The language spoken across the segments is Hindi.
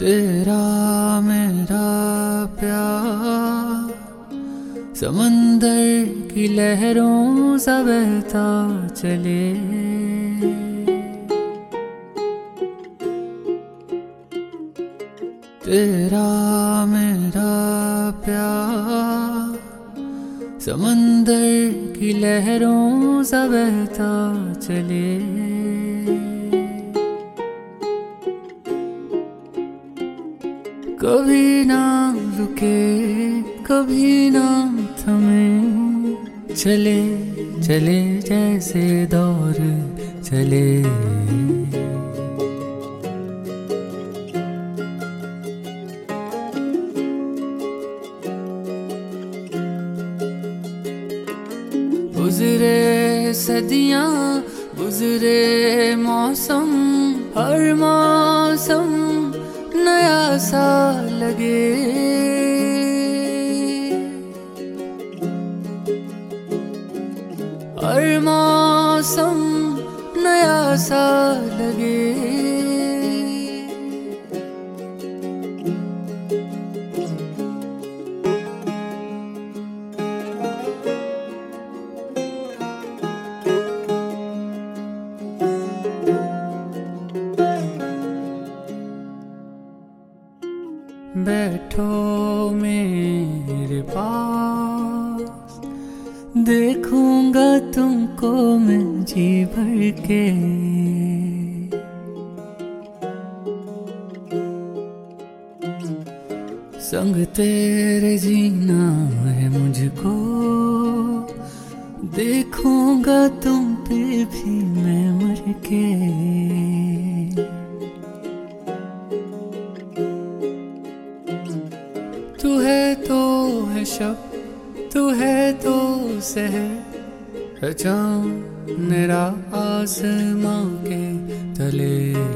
तेरा मेरा प्यार समंदर की लहरों सा बहता चले। तेरा मेरा प्यार समंदर की लहरों सा बहता चले। कभी ना रुके कभी ना थमे, चले चले जैसे दौर चले। गुजरे सदियां गुजरे मौसम, हर मौसम नया सा लगे। हर मौसम नया सा लगे। बैठो मेरे पास, देखूंगा तुमको मैं जी भर के। संग तेरे जीना है मुझको, देखूंगा तुम पे भी मैं मर के। तू है तो है शब, तू है तो सहर, चाँद मेरा आसमां के तले।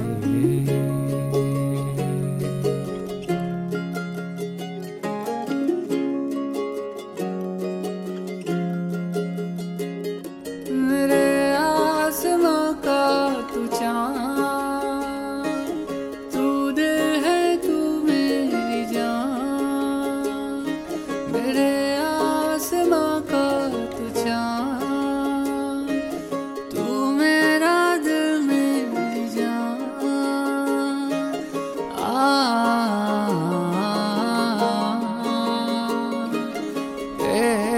मेरे आसमां का तू चाँद, तू दिल है तू मेरी जान। मेरे आसमां का तू चाँद, तू मेरा दिल मेरी जान। आ,